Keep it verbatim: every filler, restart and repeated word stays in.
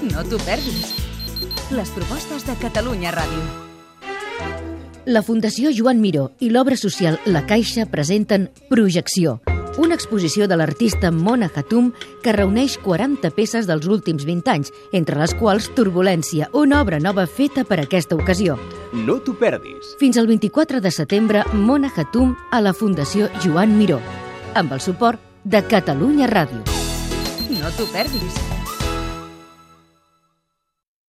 No t'ho perdis. Les propostes de Catalunya Ràdio. La Fundació Joan Miró i l'obra social La Caixa presenten Projecció, una exposició de l'artista Mona Hatoum que reuneix quaranta peces dels últims vint anys, entre les quals Turbulència, una obra nova feta per aquesta ocasió. No t'ho perdis. Fins al vint-i-quatre de setembre, Mona Hatoum a la Fundació Joan Miró, amb el suport de Catalunya Ràdio. No t'ho perdis.